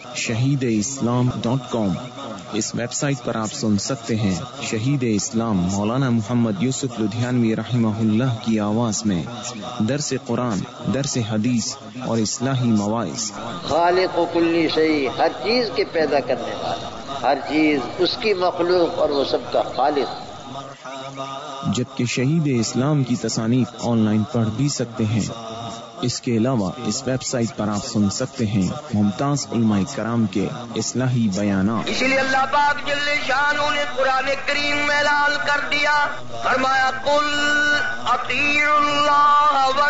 shahideislam.com۔ اس web site پر آپ سن سکتے ہیں شہید اسلام مولانا محمد یوسف لدھیانوی رحمہ اللہ کی آواز میں درس قرآن، درس حدیث اور اصلاحی مواعظ۔ خالق و کلی شیء، ہر چیز کے پیدا کرنے والا، ہر چیز اس کی مخلوق اور وہ سب کا خالق۔ جبکہ شہید اسلام کی تصانیف آن لائن پڑھ بھی سکتے ہیں۔ اس کے علاوہ اس ویب سائٹ پر آپ سن سکتے ہیں ممتاز علماء کرام کے اصلاحی بیانات۔ اسی لیے اللہ پاک جل شانہ نے قرآن کریم میں اعلان کر دیا، فرمایا قل اطیعوا اللہ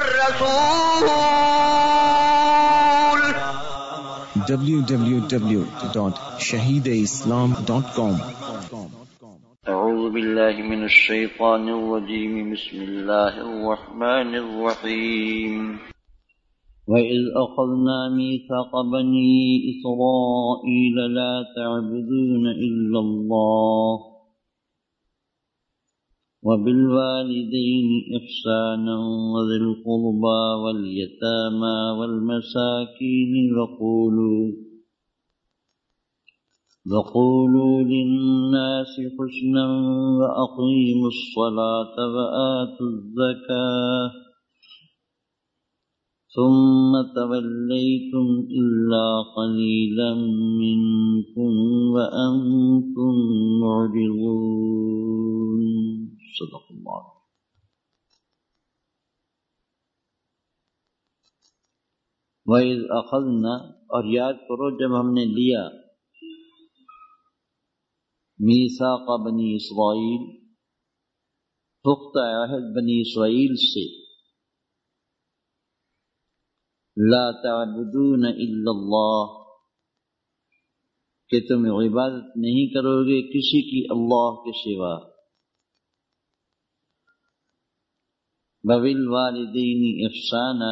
والرسول۔ www.shahideislam.com۔ اعوذ باللہ من الشیطان الرجیم، بسم اللہ الرحمن الرحیم۔ وَإِذْ أَخَذْنَا مِيثَاقَ بَنِي إِسْرَائِيلَ لَا تَعْبُدُونَ إِلَّا اللَّهَ وَبِالْوَالِدَيْنِ إِحْسَانًا وَذِي الْقُرْبَى وَالْيَتَامَى وَالْمَسَاكِينِ وَقُولُوا لِلنَّاسِ حُسْنًا وَأَقِيمُوا الصَّلَاةَ وَآتُوا الزَّكَاةَ ثُمَّ تَوَلَّيْتُمْ إِلَّا قَلِيلًا مِّنكُمْ وَأَنتُمْ مُعْرِضُونَ۔ صدق اللہ۔ وَإِذْ أَخَذْنَا، اور یاد کرو جب ہم نے لیا، میثاق بنی اسرائیل، پختہ عہد بنی اسرائیل سے، لا تعبدون الا اللہ، کہ تم عبادت نہیں کرو گے کسی کی اللہ کے سوا، وبالوالدین احسانا،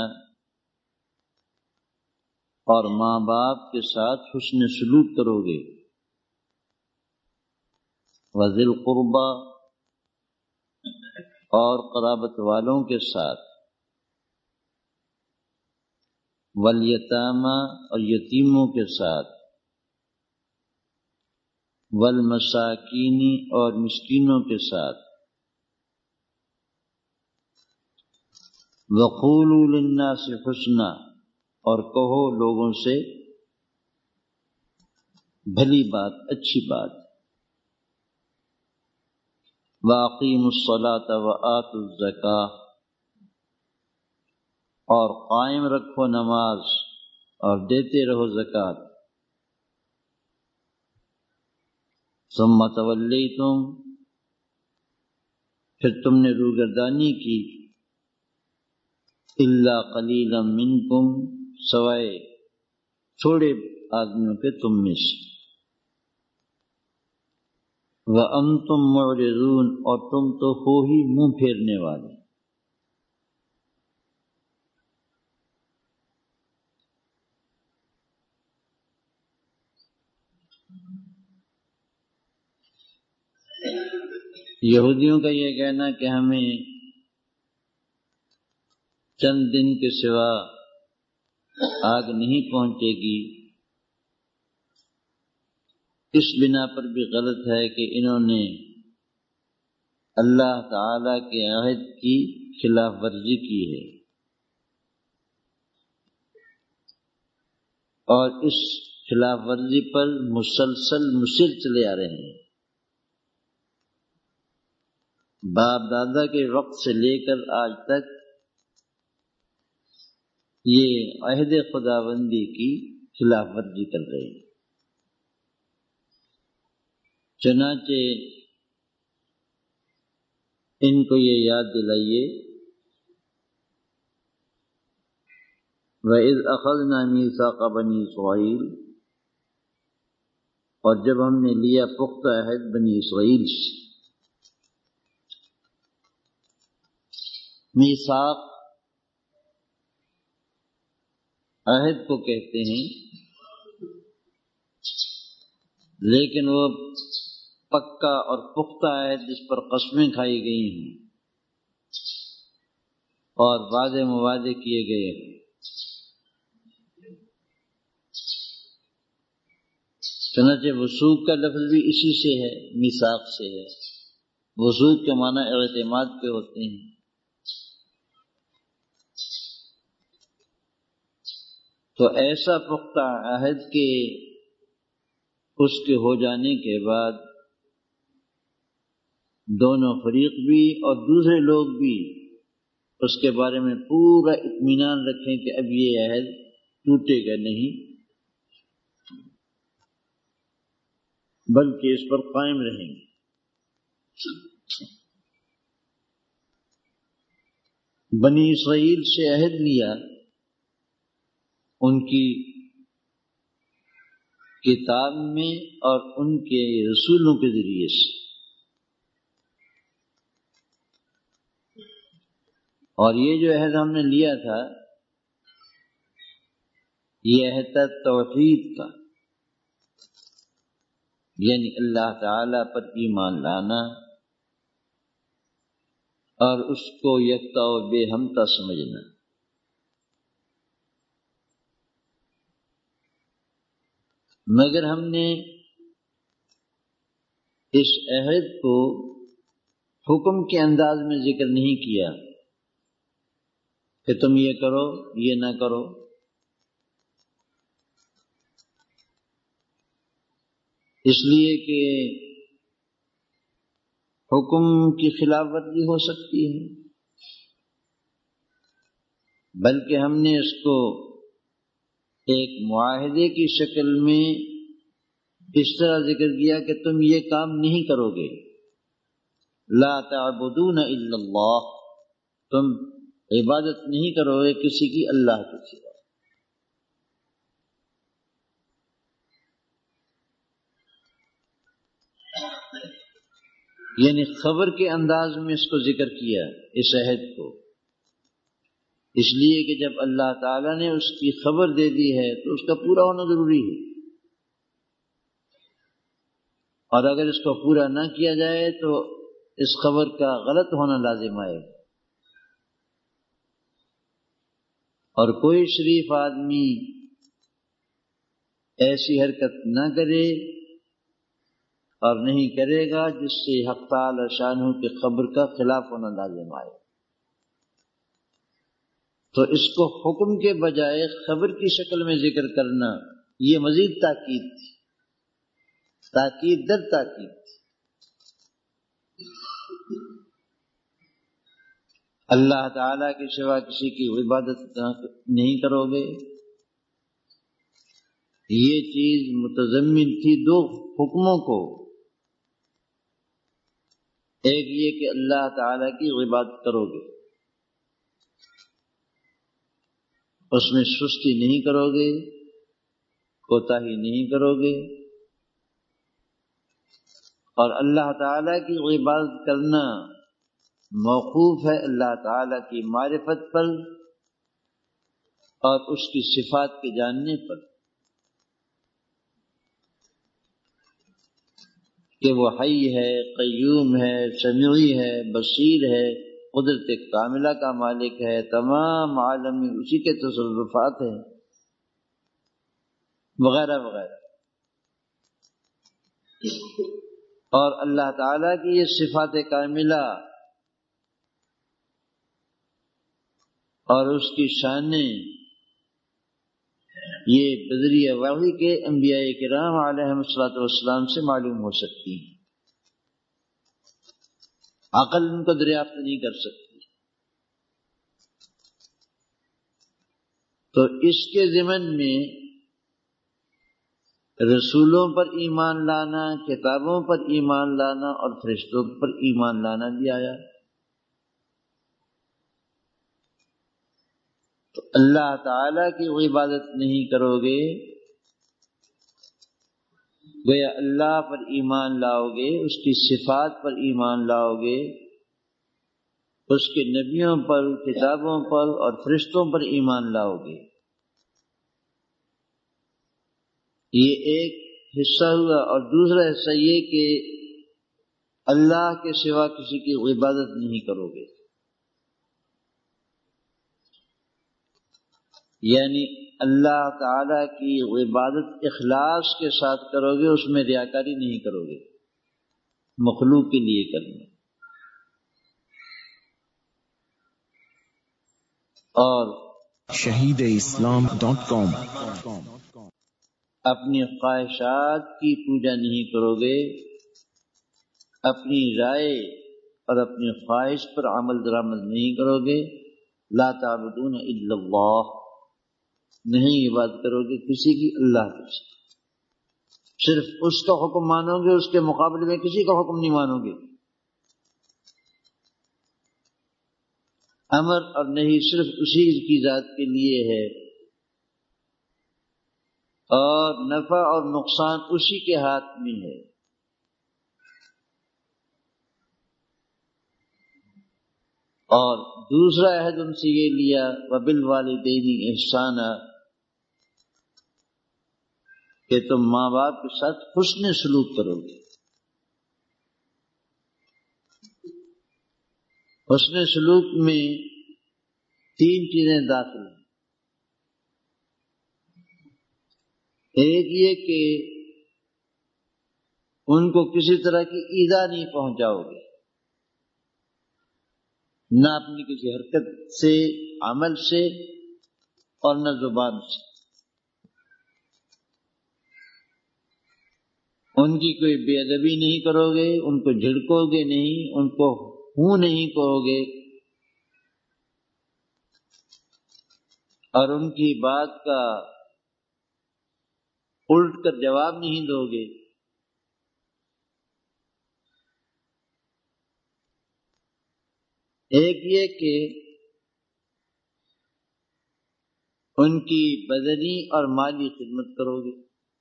اور ماں باپ کے ساتھ حسن سلوک کرو گے، وذی القربى، اور قرابت والوں کے ساتھ، والیتامى، اور یتیموں کے ساتھ، والمساکین، اور مسکینوں کے ساتھ، وقولوا للناس حسنا، اور کہو لوگوں سے بھلی بات، اچھی بات، وَأَقِيمُوا الصَّلَاةَ وَآتُوا الزَّكَاةَ، اور قائم رکھو نماز اور دیتے رہو زکوٰۃ، ثم تولیتم، پھر تم نے روگردانی کی، الا قلیلا منکم، سوائے تھوڑے آدمیوں کے تم میں سے، وانتم معرضون، اور تم تو ہو ہی منہ پھیرنے والے۔ یہودیوں کا یہ کہنا کہ ہمیں چند دن کے سوا آگ نہیں پہنچے گی، اس بنا پر بھی غلط ہے کہ انہوں نے اللہ تعالی کے عہد کی خلاف ورزی کی ہے، اور اس خلاف ورزی پر مسلسل مصر چلے آ رہے ہیں۔ باپ دادا کے وقت سے لے کر آج تک یہ عہد خداوندی کی خلاف ورزی کر رہے ہیں۔ چنانچہ ان کو یہ یاد دلائیے، وَإِذْ أَخَذْنَا مِيثَاقَ بَنِي إِسْرَائِيلَ، اور جب ہم نے لیا پختہ عہد بنی اسرائیل سے۔ میثاق عہد کو کہتے ہیں، لیکن وہ پکا اور پختہ عہد جس پر قسمیں کھائی گئی ہیں اور وعدے موعدے کیے گئے ہیں۔ چنانچہ وثوق کا لفظ بھی اسی سے ہے، میثاق سے ہے۔ وثوق کے معنی اعتماد کے ہوتے ہیں۔ تو ایسا پختہ عہد کے اس کے ہو جانے کے بعد دونوں فریق بھی اور دوسرے لوگ بھی اس کے بارے میں پورا اطمینان رکھیں کہ اب یہ عہد ٹوٹے گا نہیں، بلکہ اس پر قائم رہیں گے۔ بنی اسرائیل سے عہد لیا ان کی کتاب میں اور ان کے رسولوں کے ذریعے سے، اور یہ جو عہد ہم نے لیا تھا یہ عہد تھا توحید کا، یعنی اللہ تعالی پر ایمان لانا اور اس کو یکتا و بے ہمتا سمجھنا۔ مگر ہم نے اس عہد کو حکم کے انداز میں ذکر نہیں کیا کہ تم یہ کرو یہ نہ کرو، اس لیے کہ حکم کی خلاف ورزی ہو سکتی ہے، بلکہ ہم نے اس کو ایک معاہدے کی شکل میں اس طرح ذکر کیا کہ تم یہ کام نہیں کرو گے، لا تعبدون الا اللہ، تم عبادت نہیں کرو گے کسی کی اللہ کے سوا۔ یعنی خبر کے انداز میں اس کو ذکر کیا اس عہد کو، اس لیے کہ جب اللہ تعالیٰ نے اس کی خبر دے دی ہے تو اس کا پورا ہونا ضروری ہے، اور اگر اس کو پورا نہ کیا جائے تو اس خبر کا غلط ہونا لازم آئے، اور کوئی شریف آدمی ایسی حرکت نہ کرے اور نہیں کرے گا جس سے حق تعالی شانہ کی خبر کا خلاف ہونا لازم آئے۔ تو اس کو حکم کے بجائے خبر کی شکل میں ذکر کرنا یہ مزید تاکید تھی، تاکید در تاکید تھی۔ اللہ تعالی کے سوا کسی کی عبادت نہیں کرو گے، یہ چیز متضمن تھی دو حکموں کو، ایک یہ کہ اللہ تعالی کی عبادت کرو گے، اس میں سستی نہیں کرو گے، کوتاہی نہیں کرو گے، اور اللہ تعالی کی عبادت کرنا موقوف ہے اللہ تعالی کی معرفت پر اور اس کی صفات کے جاننے پر، کہ وہ حی ہے، قیوم ہے، سمیع ہے، بصیر ہے، قدرت کاملہ کا مالک ہے، تمام عالم میں اسی کے تصرفات ہیں، وغیرہ وغیرہ۔ اور اللہ تعالیٰ کی یہ صفات کاملہ اور اس کی شانیں یہ بذریعہ وحی کے انبیاء کرام علیہم الصلوۃ والسلام سے معلوم ہو سکتی ہیں، عقل ان کو دریافت نہیں کر سکتی۔ تو اس کے ضمن میں رسولوں پر ایمان لانا، کتابوں پر ایمان لانا اور فرشتوں پر ایمان لانا بھی آیا۔ تو اللہ تعالی کی عبادت نہیں کرو گے، گویا اللہ پر ایمان لاؤ گے، اس کی صفات پر ایمان لاؤ گے، اس کے نبیوں پر، کتابوں پر اور فرشتوں پر ایمان لاؤ گے۔ یہ ایک حصہ ہوا، اور دوسرا حصہ یہ کہ اللہ کے سوا کسی کی عبادت نہیں کرو گے، یعنی اللہ تعالی کی عبادت اخلاص کے ساتھ کرو گے، اس میں ریاکاری نہیں کرو گے، مخلوق کے لیے کرنا۔ اور shahideislam.com اپنی خواہشات کی پوجا نہیں کرو گے، اپنی رائے اور اپنی خواہش پر عمل درآمد نہیں کرو گے۔ لا تعبدون الا اللہ، نہیں عبادت کرو گے کسی کی اللہ کے ساتھ، صرف اس کا حکم مانو گے، اس کے مقابلے میں کسی کا حکم نہیں مانو گے۔ امر اور نہیں صرف اسی کی ذات کے لیے ہے، اور نفع اور نقصان اسی کے ہاتھ میں ہے۔ اور دوسرا عہد ان سے یہ لیا وبالوالدین احسانا، کہ تم ماں باپ کے ساتھ حسن سلوک کرو گے۔ حسن سلوک میں 3 چیزیں داخل ہیں۔ ایک یہ کہ ان کو کسی طرح کی ایذا نہیں پہنچاؤ گے، نہ اپنی کسی حرکت سے، عمل سے، اور نہ زبان سے۔ ان کی کوئی بے ادبی نہیں کرو گے، ان کو جھڑکو گے نہیں، ان کو ہوں نہیں کہو گے، اور ان کی بات کا الٹ کر جواب نہیں دو گے۔ ایک یہ کہ ان کی بدنی اور مالی خدمت کرو گے۔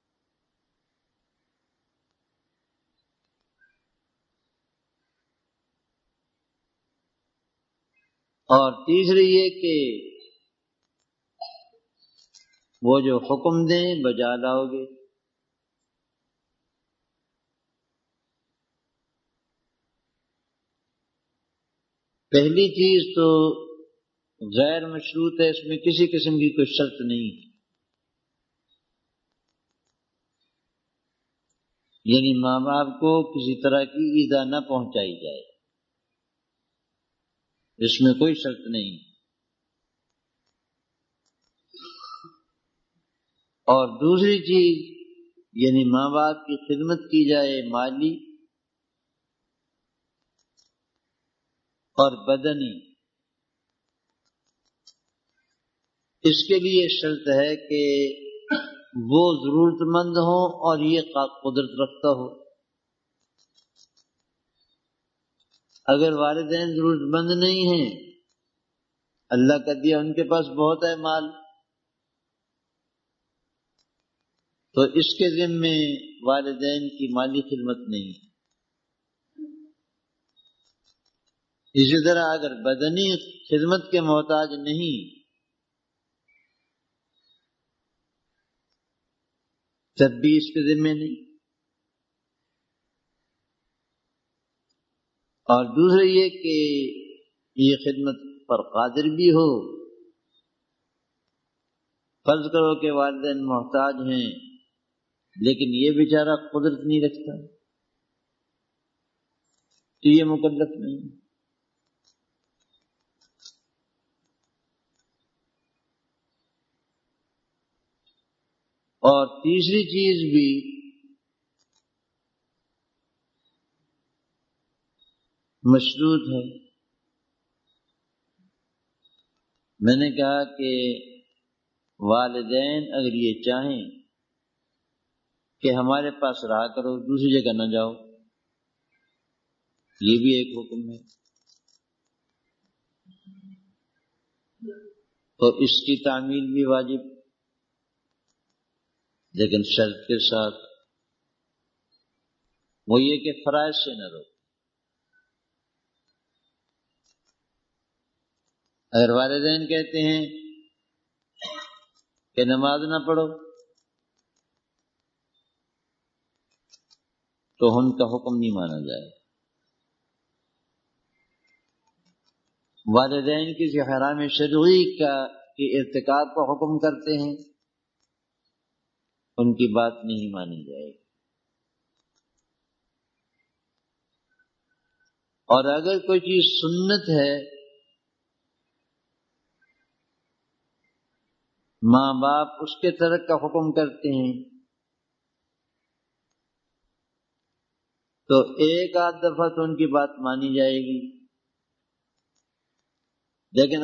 اور تیسری یہ کہ وہ جو حکم دیں بجا لاؤ گے۔ پہلی چیز تو غیر مشروط ہے، اس میں کسی قسم کی کوئی شرط نہیں، یعنی ماں باپ کو کسی طرح کی ایذا نہ پہنچائی جائے، اس میں کوئی شرط نہیں۔ اور دوسری چیز یعنی ماں باپ کی خدمت کی جائے، مالی اور بدنی۔ اس کے لیے شرط ہے کہ وہ ضرورت مند ہو اور یہ قدرت رکھتا ہو۔ اگر والدین ضرورت مند نہیں ہیں، اللہ کا دیا ان کے پاس بہت ہے مال، تو اس کے ذمے والدین کی مالی خدمت نہیں۔ اسی طرح اگر بدنی خدمت کے محتاج نہیں تب بھی اس کے ذمے نہیں۔ اور دوسرے یہ کہ یہ خدمت پر قادر بھی ہو۔ فرض کرو کہ والدین محتاج ہیں لیکن یہ بیچارہ قدرت نہیں رکھتا، تو یہ مکلف نہیں۔ اور تیسری چیز بھی مشروط ہے۔ میں نے کہا کہ والدین اگر یہ چاہیں کہ ہمارے پاس رہا کرو، دوسری جگہ نہ جاؤ، یہ بھی ایک حکم ہے، تو اس کی تعمیل بھی واجب، لیکن شرط کے ساتھ، وہ یہ کہ فرائض سے نہ روک۔ اگر والدین کہتے ہیں کہ نماز نہ پڑھو تو ان کا حکم نہیں مانا جائے۔ والدین کسی حرام شرعی کا کے ارتکاب کا حکم کرتے ہیں ان کی بات نہیں مانی جائے گی، اور اگر کوئی چیز سنت ہے، ماں باپ اس کے ترک کا حکم کرتے ہیں، تو ایک آدھ دفعہ تو ان کی بات مانی جائے گی، لیکن